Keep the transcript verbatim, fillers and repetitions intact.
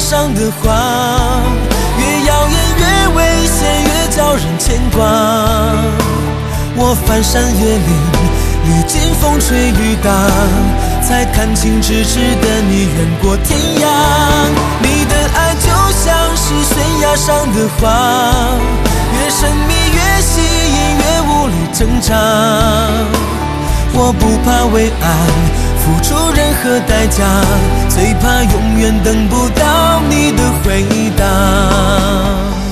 上的花，越耀眼越危险，越叫人牵挂。我翻山越岭，历经风吹雨打，才看清咫尺的你远过天涯。你的爱就像是悬崖上的花，越神秘越吸引，越无力挣扎。我不怕为爱付出任何代价，最怕永远等不到你的回答。